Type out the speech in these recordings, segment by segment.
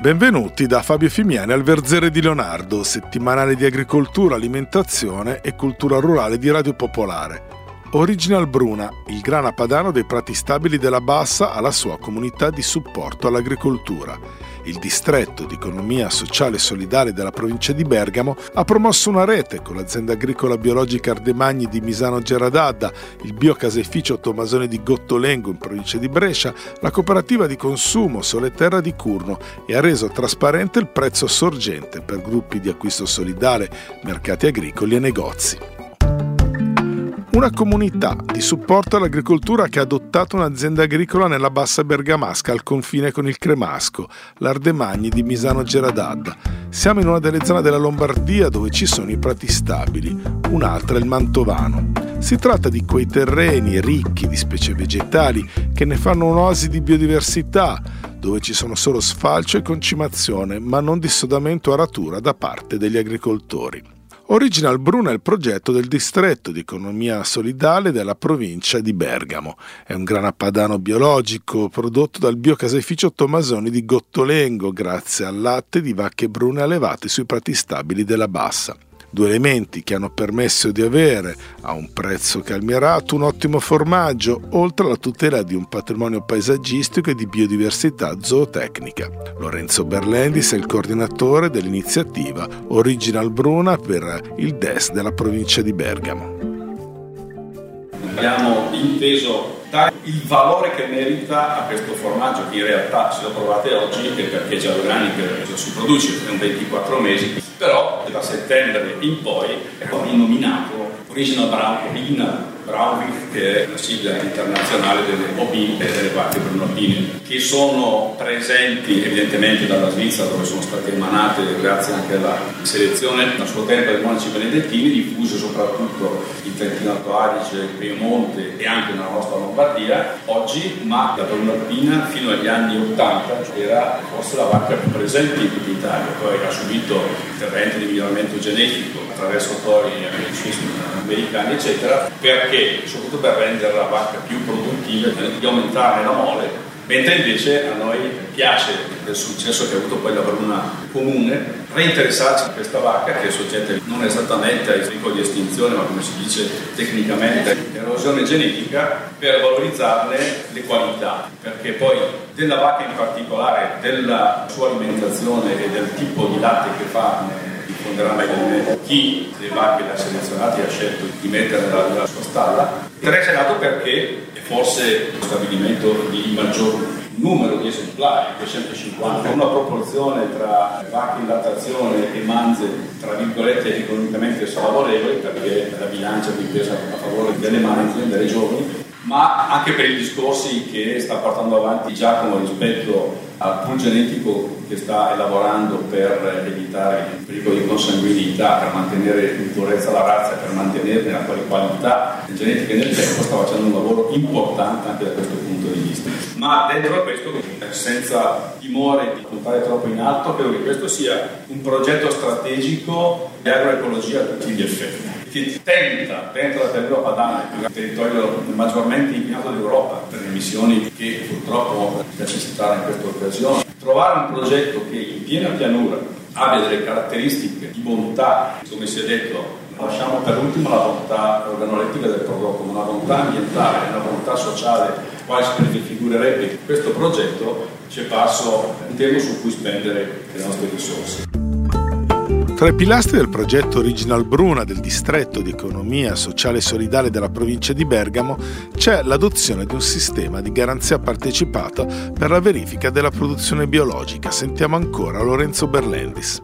Benvenuti da Fabio Fimiani al Verzere di Leonardo, settimanale di agricoltura, alimentazione e cultura rurale di Radio Popolare. Original Bruna, il grana padano dei prati stabili della Bassa, ha la sua comunità di supporto all'agricoltura. Il distretto di economia sociale e solidale della provincia di Bergamo ha promosso una rete con l'azienda agricola biologica Ardemagni di Misano Geradadda, il biocaseificio Tommasoni di Gottolengo in provincia di Brescia, la cooperativa di consumo Sole Terra di Curno e ha reso trasparente il prezzo sorgente per gruppi di acquisto solidale, mercati agricoli e negozi. Una comunità di supporto all'agricoltura che ha adottato un'azienda agricola nella Bassa Bergamasca al confine con il Cremasco, l'Ardemagni di Misano Geradadda. Siamo in una delle zone della Lombardia dove ci sono i prati stabili, un'altra è il Mantovano. Si tratta di quei terreni ricchi di specie vegetali che ne fanno un'oasi di biodiversità, dove ci sono solo sfalcio e concimazione, ma non dissodamento o aratura da parte degli agricoltori. Original Bruna è il progetto del distretto di economia solidale della provincia di Bergamo. È un grana padano biologico prodotto dal biocaseificio Tommasoni di Gottolengo grazie al latte di vacche brune allevate sui prati stabili della Bassa. Due elementi che hanno permesso di avere, a un prezzo calmierato, un ottimo formaggio, oltre alla tutela di un patrimonio paesaggistico e di biodiversità zootecnica. Lorenzo Berlendis è il coordinatore dell'iniziativa Original Bruna per il DES della provincia di Bergamo. Abbiamo inteso dare il valore che merita a questo formaggio, che in realtà, se lo provate oggi, è perché già 2 anni che si produce, sono 24 mesi, però da settembre in poi è nominato Original Braunwig, che è la sigla internazionale delle ovine e delle vacche brunoalpine, che sono presenti evidentemente dalla Svizzera, dove sono state emanate grazie anche alla selezione a suo tempo dei monaci benedettini, diffuse soprattutto in Trentino Alto Adige, Piemonte e anche nella nostra Lombardia oggi, ma la brunoalpina fino agli anni 80 era forse la vacca più presente in tutta Italia, poi ha subito interventi di miglioramento genetico attraverso poi americani eccetera, perché soprattutto per rendere la vacca più produttiva, di aumentare la mole, mentre invece a noi piace del successo che ha avuto poi la Bruna comune reinteressarci a questa vacca che è soggetta non esattamente ai pericoli di estinzione, ma come si dice tecnicamente erosione genetica, per valorizzarne le qualità, perché poi della vacca in particolare, della sua alimentazione e del tipo di latte che fa diffonderà meglio di me chi le vacche le ha selezionate e ha scelto di mettere nella sua stalla. Interessa nato perché è forse lo stabilimento di maggior numero di esemplari, 250, una proporzione tra vacche in lattazione e manze tra virgolette economicamente favorevoli, perché la bilancia qui pesa a favore delle manze, delle giovani, ma anche per i discorsi che sta portando avanti Giacomo rispetto al pool genetico che sta elaborando per evitare il pericolo di consanguinità, per mantenere in purezza la razza, per mantenerne la qualità genetica nel tempo, sta facendo un lavoro importante anche da questo punto di vista. Ma dentro a questo, senza timore di puntare troppo in alto, credo che questo sia un progetto strategico di agroecologia a tutti gli effetti, che tenta la pianura padana, il territorio maggiormente inquinato d'Europa per le emissioni che purtroppo piace citare in questa occasione, trovare un progetto che in piena pianura abbia delle caratteristiche di bontà, come si è detto, lasciamo per ultimo la bontà organolettica del prodotto, ma una bontà ambientale, una bontà sociale, quale si prefigurerebbe questo progetto, c'è parso un tema su cui spendere le nostre risorse. Tra i pilastri del progetto Original Bruna del distretto di economia sociale e solidale della provincia di Bergamo c'è l'adozione di un sistema di garanzia partecipata per la verifica della produzione biologica. Sentiamo ancora Lorenzo Berlendis.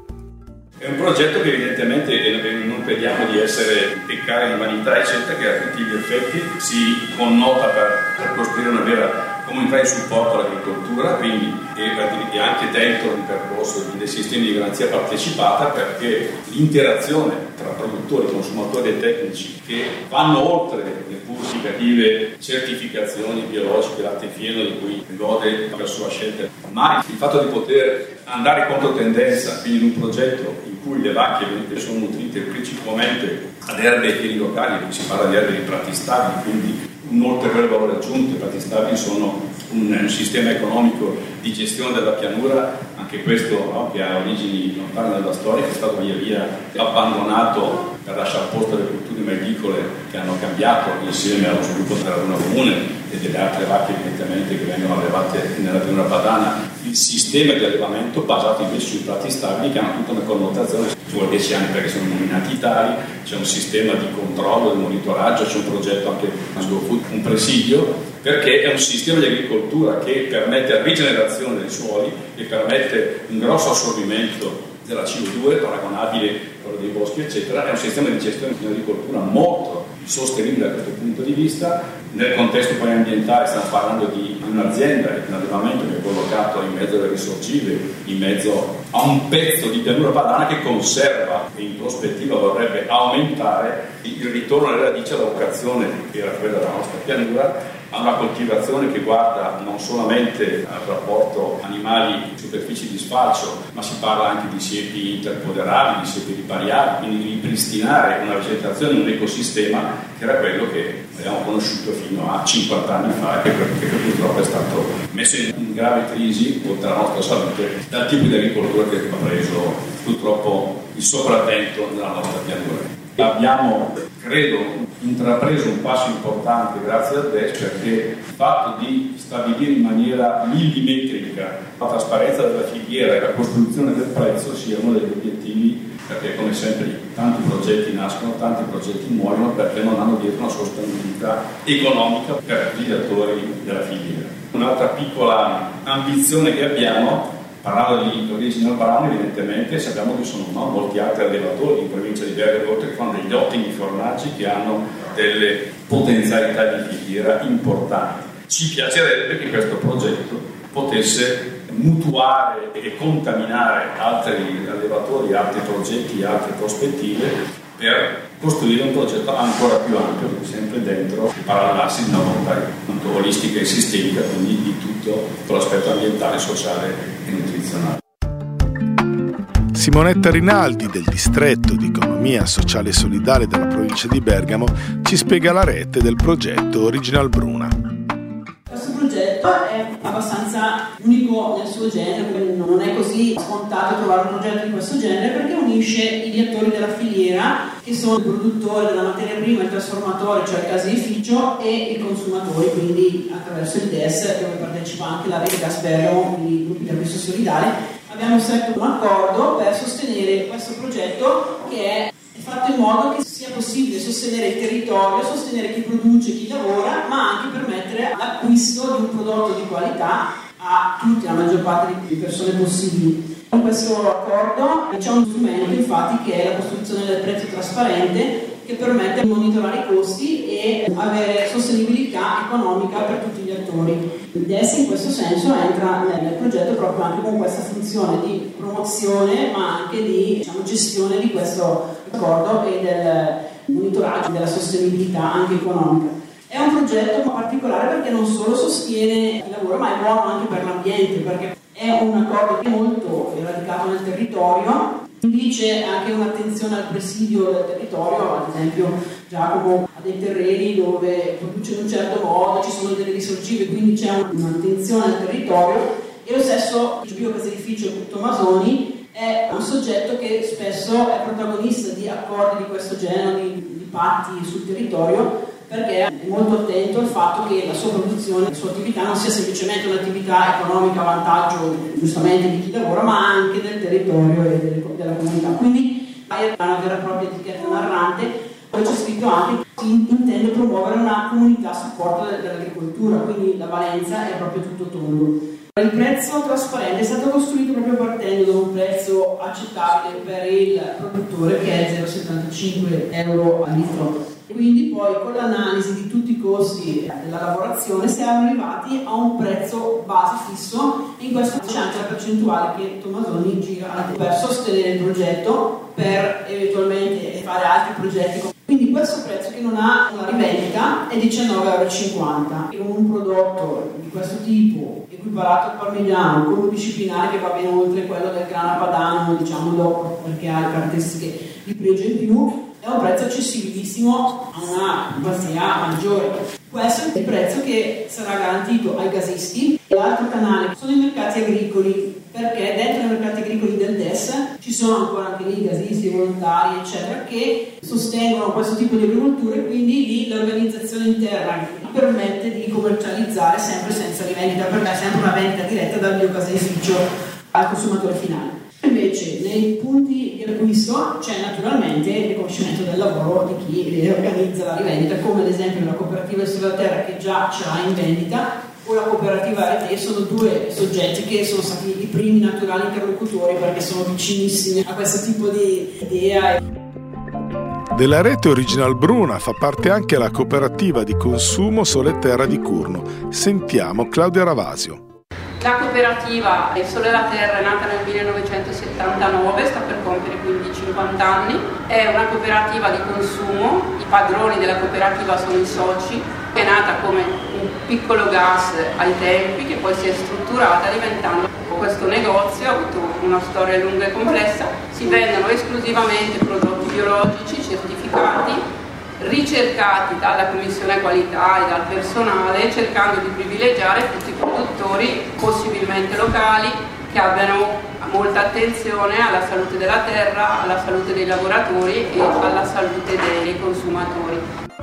È un progetto che evidentemente non crediamo di peccare di vanità eccetera, che a tutti gli effetti si connota per costruire una vera comunità di supporto all'agricoltura, quindi e anche dentro il percorso dei sistemi di garanzia partecipata, perché l'interazione tra produttori, consumatori e tecnici che vanno oltre le pur significative certificazioni biologiche, latte fieno di cui gode per sua scelta, ma il fatto di poter andare in controtendenza, quindi in un progetto in cui le vacche sono nutrite principalmente ad erbe e piedi locali, si parla di erbe di prati stabili, quindi un ulteriore valore aggiunto. I prati stabili sono un sistema economico di gestione della pianura anche anche questo, no, che ha origini lontane dalla storia, che è stato via via abbandonato per lasciare posto alle culture medicole che hanno cambiato insieme allo sviluppo della raduna comune e delle altre vacche evidentemente che vengono allevate nella pianura padana, il sistema di allevamento basato invece sui prati stabili che hanno tutta una connotazione, ci vuole 10 anni perché sono nominati tali, c'è un sistema di controllo, di monitoraggio, c'è un progetto anche un presidio, perché è un sistema di agricoltura che permette la rigenerazione dei suoli e permette un grosso assorbimento della CO2 paragonabile a quello dei boschi eccetera. È un sistema di gestione di un'agricoltura molto sostenibile da questo punto di vista. Nel contesto poi ambientale stiamo parlando di un'azienda, di un allevamento che è collocato in mezzo alle risorgive, in mezzo a un pezzo di pianura padana che conserva e in prospettiva vorrebbe aumentare il ritorno alle radici, alla vocazione che era quella della nostra pianura, a una coltivazione che guarda non solamente al rapporto animali-superfici di sfalcio, ma si parla anche di siepi interpoderabili, di siepi ripariabili, quindi di ripristinare una vegetazione, un ecosistema che era quello che abbiamo conosciuto fino a 50 anni fa e che purtroppo è stato messo in grave crisi, oltre alla nostra salute, dal tipo di agricoltura che ha preso purtroppo il sopravvento nella nostra pianura. Abbiamo, credo, intrapreso un passo importante grazie al DES, perché il fatto di stabilire in maniera millimetrica la trasparenza della filiera e la costruzione del prezzo sia uno degli obiettivi, perché come sempre tanti progetti nascono, tanti progetti muoiono perché non hanno dietro una sostenibilità economica per tutti gli attori della filiera. Un'altra piccola ambizione che abbiamo, parlando di Original Brown, evidentemente sappiamo che sono molti altri allevatori in provincia di Bergamo che fanno degli ottimi formaggi che hanno delle potenzialità di filiera importanti. Ci piacerebbe che questo progetto potesse mutuare e contaminare altri allevatori, altri progetti, altre prospettive per costruire un progetto ancora più ampio, sempre dentro e parallelarsi di una volontà olistica e sistemica, quindi di tutto l'aspetto ambientale, sociale e nutrizionale. Simonetta Rinaldi del distretto di economia sociale e solidale della provincia di Bergamo ci spiega la rete del progetto Original Bruna. Questo progetto è abbastanza unico nel suo genere, non è così scontato trovare un progetto di questo genere perché unisce gli attori della filiera, che sono il produttore della materia prima, il trasformatore, cioè il caseificio, e i consumatori, quindi attraverso il DES, dove partecipa anche la rete Gas Bergamo, quindi i gruppi di acquisto solidale. Abbiamo stretto un accordo per sostenere questo progetto che è fatto in modo che sia possibile sostenere il territorio, sostenere chi produce, chi lavora, ma anche permettere l'acquisto di un prodotto di qualità a tutti, la maggior parte di persone possibili. In questo accordo c'è uno strumento infatti che è la costruzione del prezzo trasparente, che permette di monitorare i costi e avere sostenibilità economica per tutti gli attori. Il DES in questo senso entra nel progetto proprio anche con questa funzione di promozione ma anche di gestione di questo accordo e del monitoraggio della sostenibilità anche economica. È un progetto particolare perché non solo sostiene il lavoro ma è buono anche per l'ambiente, perché è un accordo che è molto radicato nel territorio. Quindi c'è anche un'attenzione al presidio del territorio, ad esempio Giacomo ha dei terreni dove produce in un certo modo, ci sono delle risorgive, quindi c'è un'attenzione al territorio. E lo stesso il biocaseificio Tomasoni è un soggetto che spesso è protagonista di accordi di questo genere, di patti sul territorio, perché è molto attento al fatto che la sua produzione, la sua attività non sia semplicemente un'attività economica a vantaggio giustamente di chi lavora, ma anche del territorio e della comunità. Quindi è una vera e propria etichetta narrante, poi c'è scritto anche che si intende promuovere una comunità a supporto dell'agricoltura, quindi la valenza è proprio tutto tondo. Il prezzo trasparente è stato costruito proprio partendo da un prezzo accettabile per il produttore che è 0,75 euro al litro. Quindi poi con l'analisi di tutti i costi della lavorazione siamo arrivati a un prezzo base fisso, e in questo c'è anche la percentuale che Tomasoni gira per sostenere il progetto, per eventualmente fare altri progetti. Quindi questo prezzo, che non ha una rivendita, è 19,50 euro. E con un prodotto di questo tipo, equiparato al parmigiano, con un disciplinare che va ben oltre quello del grana padano, diciamo dopo, perché ha le caratteristiche di pregio in più, è un prezzo accessibilissimo a una platea maggiore. Questo è il prezzo che sarà garantito ai gasisti. L'altro canale sono i mercati agricoli, per perché dentro i mercati agricoli del DES ci sono ancora anche lì gasisti, volontari, eccetera, che sostengono questo tipo di agricoltura e quindi lì l'organizzazione interna permette di commercializzare sempre senza rivendita, perché è sempre una vendita diretta dal biocaseificio al consumatore finale. Invece nei punti di acquisto c'è naturalmente il riconoscimento del lavoro di chi organizza la rivendita, come ad esempio la cooperativa sulla terra che già ce l'ha in vendita, o la cooperativa Rete. Sono due soggetti che sono stati i primi naturali interlocutori perché sono vicinissimi a questo tipo di idea. Della Rete Original Bruna fa parte anche la cooperativa di consumo Sole Terra di Curno. Sentiamo Claudia Ravasio. La cooperativa Sole la Terra è nata nel 1979, sta per compiere quindi 50 anni, è una cooperativa di consumo, i padroni della cooperativa sono i soci, è nata come un piccolo gas ai tempi che poi si è strutturata diventando questo negozio, ha avuto una storia lunga e complessa, si vendono esclusivamente prodotti biologici certificati, ricercati dalla commissione qualità e dal personale, cercando di privilegiare tutti i produttori possibilmente locali che abbiano molta attenzione alla salute della terra, alla salute dei lavoratori e alla salute dei consumatori.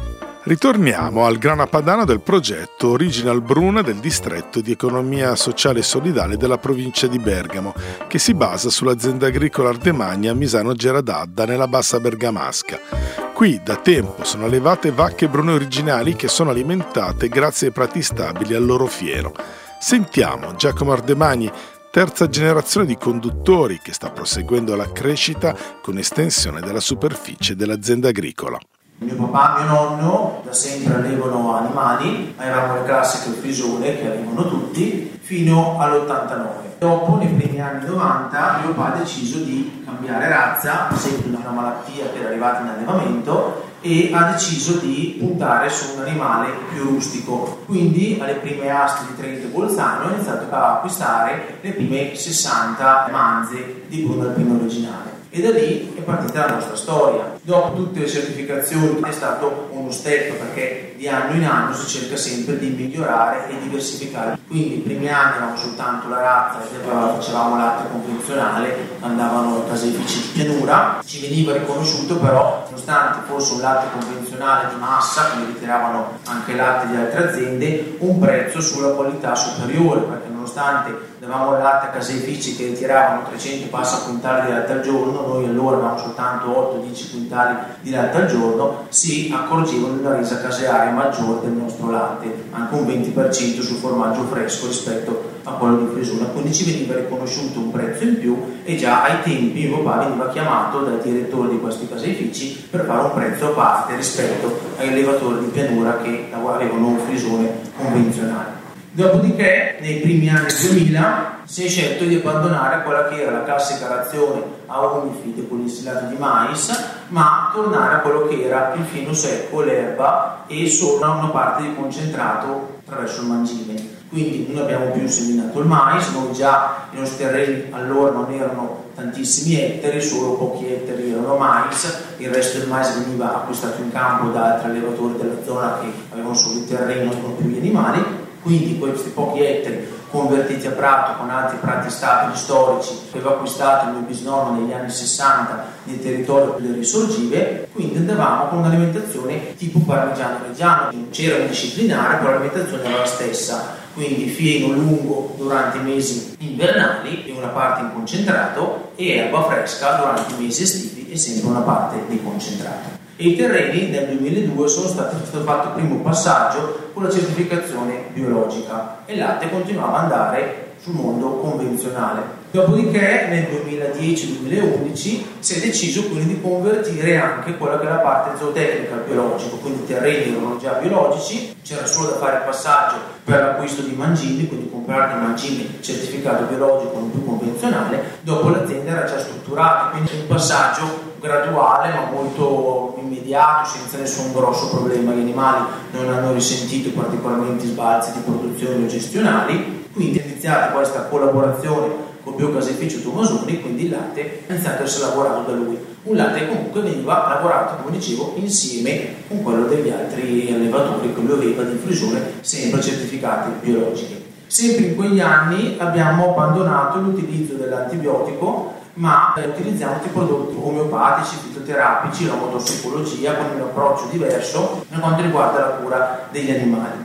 Ritorniamo al grana padano del progetto Original Bruna del distretto di economia sociale e solidale della provincia di Bergamo, che si basa sull'azienda agricola Ardemagna Misano Geradadda nella bassa bergamasca. Qui da tempo sono allevate vacche brune originali che sono alimentate grazie ai prati stabili al loro fieno. Sentiamo Giacomo Ardemagni, terza generazione di conduttori che sta proseguendo la crescita con estensione della superficie dell'azienda agricola. Mio papà e mio nonno da sempre allevano animali, avevamo le classiche frisone che allevano tutti, fino all'89. Dopo, nei primi anni 90, mio papà ha deciso di cambiare razza, sempre una malattia che era arrivata in allevamento, e ha deciso di puntare su un animale più rustico. Quindi alle prime aste di Trento e Bolzano ha iniziato a acquistare le prime 60 manze di Bruno Alpino originale. E da lì è partita la nostra storia. Dopo tutte le certificazioni è stato uno step, perché di anno in anno si cerca sempre di migliorare e diversificare. Quindi i primi anni avevamo soltanto la razza, facevamo latte convenzionale, andavano ai caseifici di pianura, ci veniva riconosciuto però, nonostante fosse un latte convenzionale di massa, come ritiravano anche latte di altre aziende, un prezzo sulla qualità superiore, perché nonostante davamo il latte a caseifici che tiravano 300 passa quintali di latte al giorno, noi allora avevamo soltanto 8-10 quintali di latte al giorno, si accorgevano di una resa casearia maggiore del nostro latte, anche un 20% sul formaggio fresco rispetto a quello di Frisona. Quindi ci veniva riconosciuto un prezzo in più e già ai tempi mio papà veniva chiamato dal direttore di questi caseifici per fare un prezzo a parte rispetto agli allevatori di pianura che avevano un frisone convenzionale. Dopodiché, nei primi anni 2000, si è scelto di abbandonare quella che era la classica razione a Unifid con l'insilato di mais, ma tornare a quello che era il fieno secco, l'erba e solo una parte di concentrato attraverso il mangime. Quindi non abbiamo più seminato il mais, noi già i nostri terreni allora non erano tantissimi ettari, solo pochi ettari erano mais, il resto del mais veniva acquistato in campo da altri allevatori della zona che avevano solo il terreno e non più gli animali. Quindi questi pochi ettari convertiti a prato con altri prati stabili storici che aveva acquistato il mio bisnonno negli anni 60 nel territorio delle risorgive, quindi andavamo con un'alimentazione tipo parmigiano reggiano, non c'era un disciplinare, però l'alimentazione era la stessa, quindi fieno lungo durante i mesi invernali e una parte in concentrato e erba fresca durante i mesi estivi e sempre una parte di concentrato. E i terreni nel 2002 sono stato fatto il primo passaggio con la certificazione biologica e il latte continuava ad andare sul mondo convenzionale. Dopodiché nel 2010-2011 si è deciso quindi di convertire anche quella che è la parte zootecnica al biologico, quindi i terreni erano già biologici, c'era solo da fare il passaggio per l'acquisto di mangimi, quindi comprare dei mangimi certificato biologico non più convenzionale, dopo l'azienda era già strutturata, quindi un passaggio graduale ma molto immediato, senza nessun grosso problema. Gli animali non hanno risentito particolarmente sbalzi di produzione o gestionali, quindi è iniziata questa collaborazione col biocaseificio Tomasoni, quindi il latte è iniziato a essere lavorato da lui, un latte che comunque veniva lavorato, come dicevo, insieme con quello degli altri allevatori che lui aveva di Frisone, sempre certificati biologiche. Sempre in quegli anni abbiamo abbandonato l'utilizzo dell'antibiotico, ma utilizziamo altri prodotti omeopatici, fitoterapici, la motossicologia, con un approccio diverso per quanto riguarda la cura degli animali.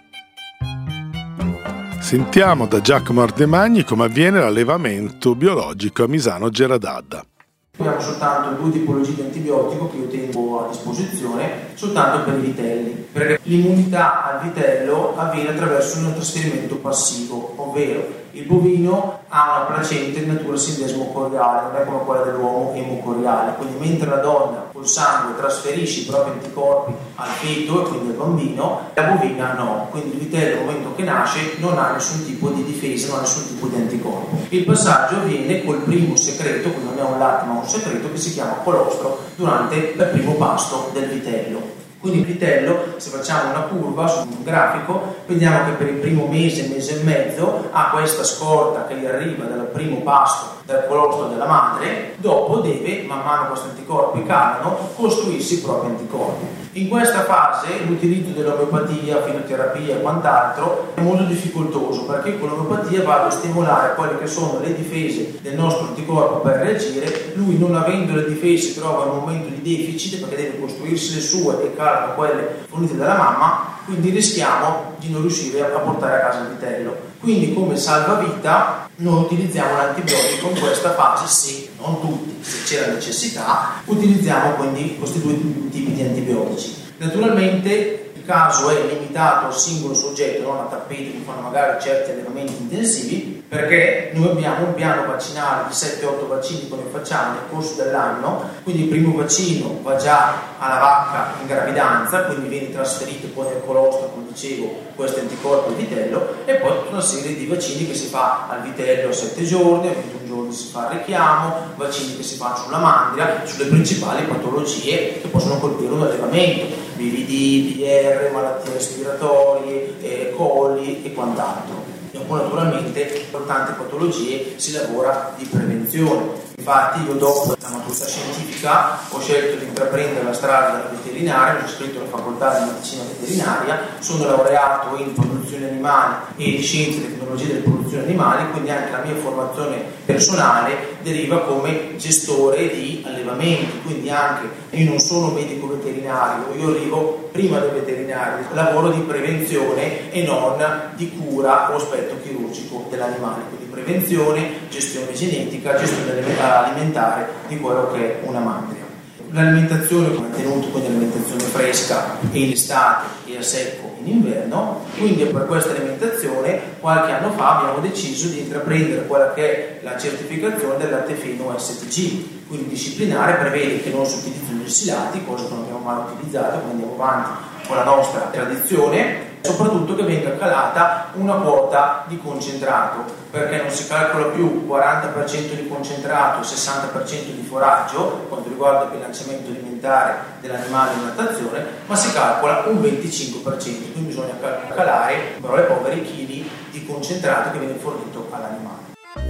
Sentiamo da Giacomo Ardemagni come avviene l'allevamento biologico a Misano Geradadda. Abbiamo soltanto 2 tipologie di antibiotico che io tengo a disposizione soltanto per i vitelli, perché l'immunità al vitello avviene attraverso un trasferimento passivo, ovvero il bovino ha una placenta di natura sindesmo-coriale, non è come quella dell'uomo emocoriale, quindi mentre la donna col sangue trasferisce i propri anticorpi al feto e quindi al bambino, la bovina no, quindi il vitello nel momento che nasce non ha nessun tipo di difesa, non ha nessun tipo di anticorpo. Il passaggio avviene col primo secreto, quindi non è un latte ma un secreto che si chiama colostro durante il primo pasto del vitello. Quindi il vitello, se facciamo una curva su un grafico, vediamo che per il primo mese e mezzo ha questa scorta che gli arriva dal primo pasto dal colostro della madre, dopo deve, man mano questi anticorpi calano, costruirsi i propri anticorpi. In questa fase l'utilizzo dell'omeopatia, fitoterapia e quant'altro è molto difficoltoso, perché con l'omeopatia vado a stimolare quelle che sono le difese del nostro anticorpo per reagire. Lui, non avendo le difese, si trova in un momento di deficit perché deve costruirsi le sue e calano quelle fornite dalla mamma, quindi rischiamo di non riuscire a portare a casa il vitello. Quindi come salvavita noi utilizziamo l'antibiotico in questa fase, se non tutti, se c'è la necessità, utilizziamo quindi questi 2 tipi di antibiotici. Naturalmente il caso è limitato al singolo soggetto, non a tappeti che fanno magari certi allevamenti intensivi, perché noi abbiamo un piano vaccinale di 7-8 vaccini che noi facciamo nel corso dell'anno, quindi il primo vaccino va già alla vacca in gravidanza, quindi viene trasferito poi nel colostro, come dicevo, questo anticorpo al vitello, e poi tutta una serie di vaccini che si fa al vitello a 7 giorni, a 21 giorni si fa il richiamo, vaccini che si fanno sulla mandria, sulle principali patologie che possono colpire un allevamento, BVD, PR, malattie respiratorie, coli e quant'altro. E poi naturalmente per tante patologie si lavora di prevenzione. Infatti io dopo la maturità scientifica ho scelto di intraprendere la strada della veterinaria, ho iscritto alla facoltà di medicina veterinaria, sono laureato in produzione animali e in scienze e tecnologie delle produzioni animali, quindi anche la mia formazione personale deriva come gestore di allevamenti, quindi anche io non sono medico veterinario, io arrivo prima del veterinario, lavoro di prevenzione e non di cura o aspetto chirurgico dell'animale, quindi prevenzione, gestione genetica, gestione alimentare di quello che è una mandria. L'alimentazione come è tenuto, quindi alimentazione fresca e in estate e a secco in inverno, quindi per questa alimentazione qualche anno fa abbiamo deciso di intraprendere quella che è la certificazione del latte fino STG, quindi disciplinare prevede che non si utilizzino gli silati, cosa che non abbiamo mai utilizzato, quindi andiamo avanti con la nostra tradizione, soprattutto che venga calata una quota di concentrato, perché non si calcola più 40% di concentrato e 60% di foraggio quanto riguarda il bilanciamento alimentare dell'animale in lattazione, ma si calcola un 25%, quindi bisogna calare, in parole povere, chili di concentrato che viene fornito all'animale.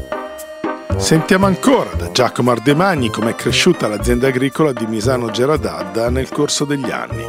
Sentiamo ancora da Giacomo Ardemagni come è cresciuta l'azienda agricola di Misano Geradadda nel corso degli anni.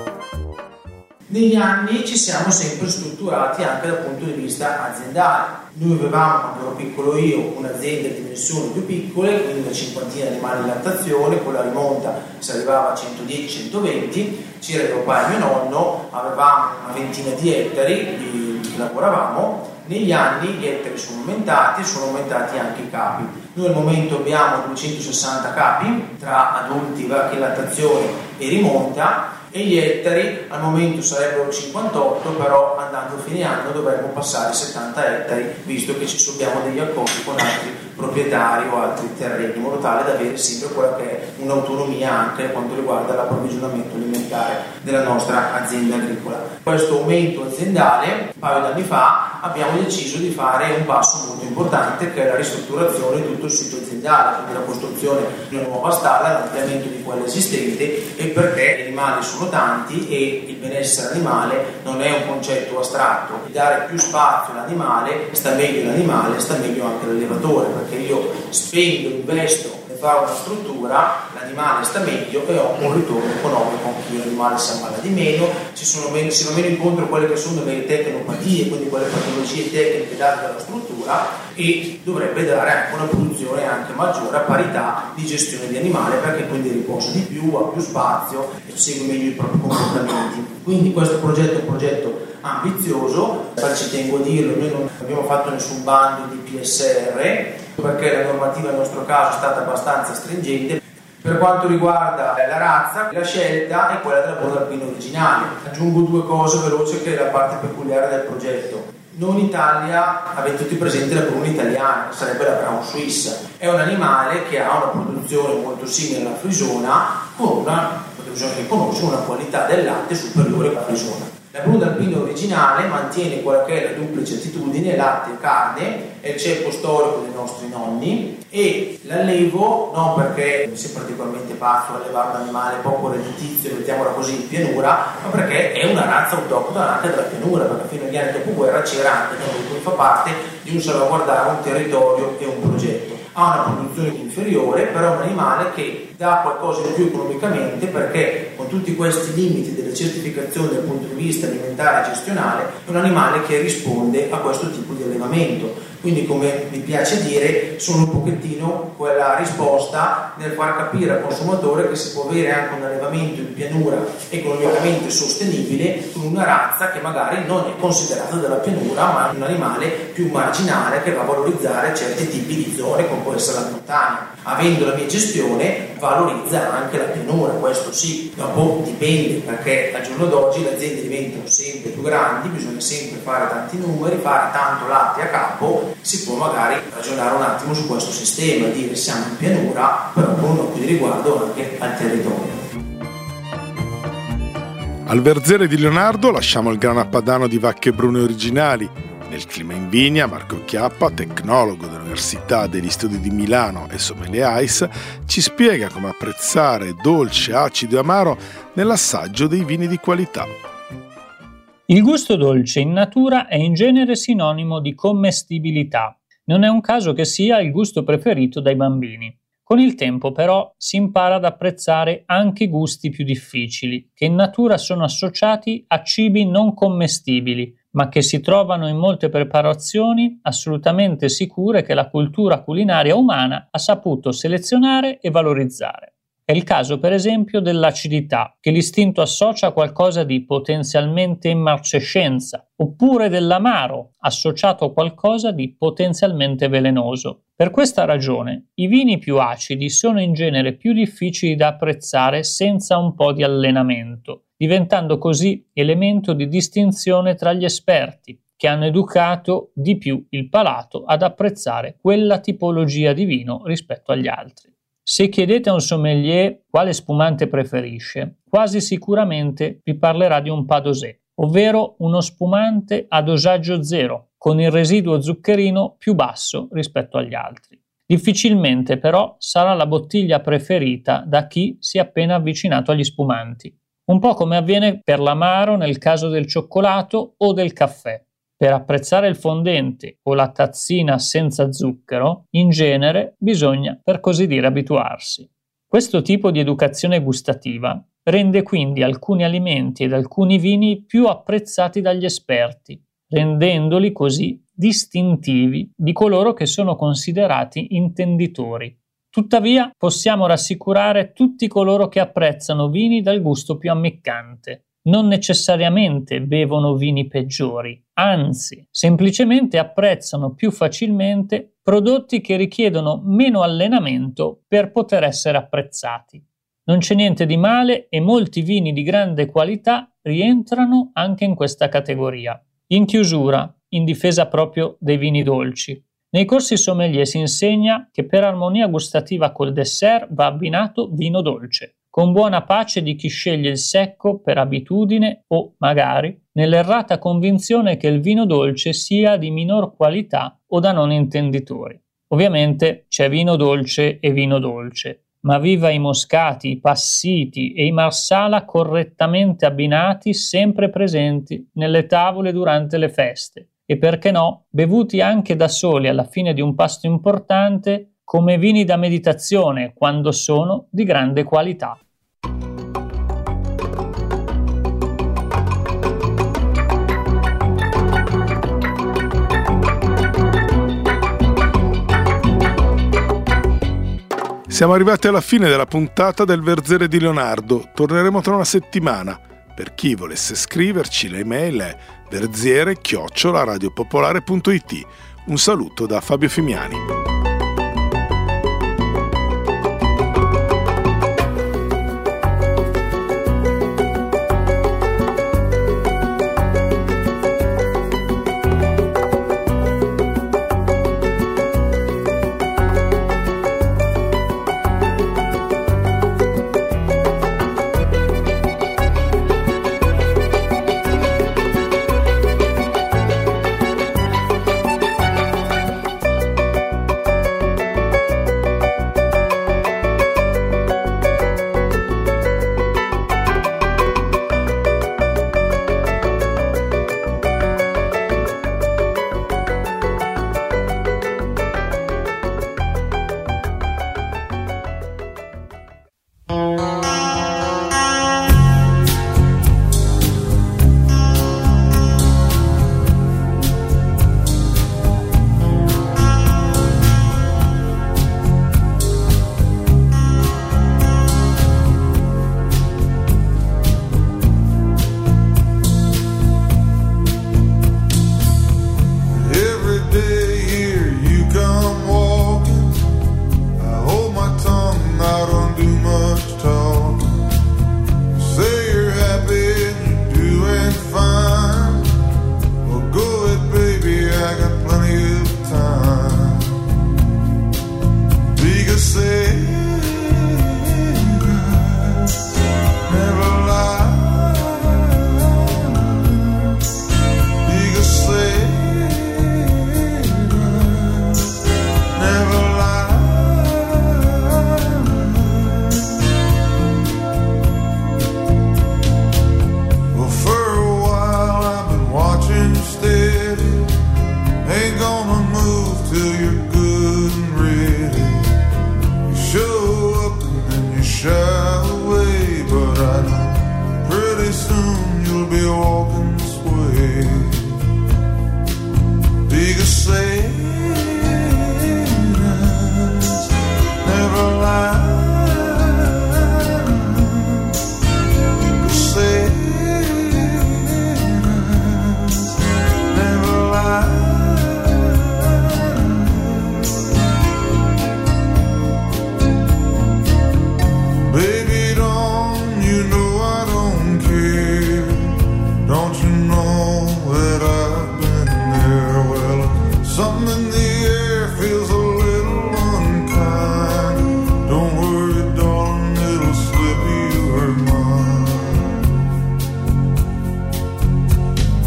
Negli anni ci siamo sempre strutturati anche dal punto di vista aziendale. Noi avevamo, quando ero piccolo io, un'azienda di dimensioni più piccole, quindi una cinquantina di animali in lattazione, con la rimonta si arrivava a 110-120, c'era mio papà e mio nonno, avevamo una ventina di ettari, lavoravamo. Negli anni gli ettari sono aumentati anche i capi. Noi al momento abbiamo 260 capi tra adulti, vacche in lattazione e rimonta, e gli ettari al momento sarebbero 58, però andando a fine anno dovremmo passare 70 ettari, visto che ci abbiamo degli accordi con altri proprietari o altri terreni, in modo tale da avere sempre quella che è un'autonomia anche per quanto riguarda l'approvvigionamento alimentare della nostra azienda agricola. Questo aumento aziendale, un paio d'anni fa, abbiamo deciso di fare un passo molto importante, che è la ristrutturazione di tutto il sito aziendale, quindi la costruzione di una nuova stalla, l'ampliamento di quella esistente, e perché gli animali sono tanti e il benessere animale non è un concetto astratto. Di dare più spazio all'animale, sta meglio l'animale, sta meglio anche l'allevatore, perché io spendo, investo fare una struttura, l'animale sta meglio e ho un ritorno economico anch'io, l'animale si ammala di meno, si va meno incontro a quelle che sono le tecnopatie, quindi quelle patologie tecniche date dalla struttura, e dovrebbe dare anche una produzione anche maggiore a parità di gestione di animale, perché quindi riposa di più, ha più spazio e segue meglio i propri comportamenti. Quindi questo progetto è un progetto ambizioso, ci tengo a dirlo, noi non abbiamo fatto nessun bando di PSR perché la normativa nel nostro caso è stata abbastanza stringente. Per quanto riguarda la razza, la scelta è quella della Bruno Alpino originale. Aggiungo due cose veloci che è la parte peculiare del progetto. Noi in Italia avete tutti presente la Bruna italiana, che sarebbe la Brown Swiss. È un animale che ha una produzione molto simile alla frisona, con bisogna riconoscere una qualità del latte superiore alla frisona. La Bruno Alpino originale mantiene quella che è la duplice attitudine, latte e carne, è il ceppo storico dei nostri nonni, e l'allevo non perché sia particolarmente pazzo a allevare un animale poco redditizio, mettiamola così, in pianura, ma perché è una razza autoctona anche della pianura, perché fino agli anni dopoguerra c'era anche da noi, fa parte di un salvaguardare un territorio e un progetto. Ha una produzione inferiore, però è un animale che dà qualcosa di più economicamente, perché con tutti questi limiti delle certificazioni dal punto di vista alimentare e gestionale è un animale che risponde a questo tipo di allevamento. Quindi, come mi piace dire, sono un pochettino quella risposta nel far capire al consumatore che si può avere anche un allevamento in pianura economicamente sostenibile con una razza che magari non è considerata della pianura, ma è un animale più marginale che va a valorizzare certi tipi di zone, come può essere la montagna. Avendo la mia gestione valorizza anche la pianura, questo sì. Dopo dipende, perché al giorno d'oggi le aziende diventano sempre più grandi, bisogna sempre fare tanti numeri, fare tanto latte a capo. Si può magari ragionare un attimo su questo sistema, dire siamo in pianura, però con un occhio di riguardo anche al territorio. Al verzere di Leonardo lasciamo il grano padano di vacche brune originali. Nel clima in vigna, Marco Chiappa, tecnologo dell'Università degli Studi di Milano e sommelier ICE, ci spiega come apprezzare dolce, acido e amaro nell'assaggio dei vini di qualità. Il gusto dolce in natura è in genere sinonimo di commestibilità. Non è un caso che sia il gusto preferito dai bambini. Con il tempo, però, si impara ad apprezzare anche i gusti più difficili, che in natura sono associati a cibi non commestibili, ma che si trovano in molte preparazioni assolutamente sicure che la cultura culinaria umana ha saputo selezionare e valorizzare. È il caso, per esempio, dell'acidità, che l'istinto associa a qualcosa di potenzialmente immarcescenza, oppure dell'amaro, associato a qualcosa di potenzialmente velenoso. Per questa ragione, i vini più acidi sono in genere più difficili da apprezzare senza un po' di allenamento, diventando così elemento di distinzione tra gli esperti, che hanno educato di più il palato ad apprezzare quella tipologia di vino rispetto agli altri. Se chiedete a un sommelier quale spumante preferisce, quasi sicuramente vi parlerà di un Pas d'Osé, ovvero uno spumante a dosaggio zero, con il residuo zuccherino più basso rispetto agli altri. Difficilmente però sarà la bottiglia preferita da chi si è appena avvicinato agli spumanti. Un po' come avviene per l'amaro nel caso del cioccolato o del caffè. Per apprezzare il fondente o la tazzina senza zucchero, in genere bisogna, per così dire, abituarsi. Questo tipo di educazione gustativa rende quindi alcuni alimenti ed alcuni vini più apprezzati dagli esperti, rendendoli così distintivi di coloro che sono considerati intenditori. Tuttavia, possiamo rassicurare tutti coloro che apprezzano vini dal gusto più ammiccante. Non necessariamente bevono vini peggiori, anzi, semplicemente apprezzano più facilmente prodotti che richiedono meno allenamento per poter essere apprezzati. Non c'è niente di male e molti vini di grande qualità rientrano anche in questa categoria. In chiusura, in difesa proprio dei vini dolci, nei corsi sommelier si insegna che per armonia gustativa col dessert va abbinato vino dolce, con buona pace di chi sceglie il secco per abitudine o, magari, nell'errata convinzione che il vino dolce sia di minor qualità o da non intenditori. Ovviamente c'è vino dolce e vino dolce, ma viva i moscati, i passiti e i marsala correttamente abbinati, sempre presenti nelle tavole durante le feste, e perché no, bevuti anche da soli alla fine di un pasto importante come vini da meditazione quando sono di grande qualità. Siamo arrivati alla fine della puntata del Verzere di Leonardo. Torneremo tra una settimana. Per chi volesse scriverci, l'email è verziere@radiopopolare.it. Un saluto da Fabio Fimiani.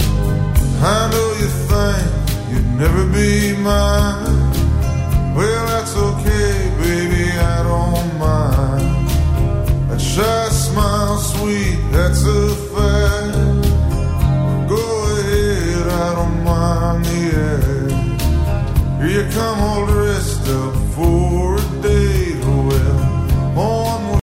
I know you think you'd never be mine. Well,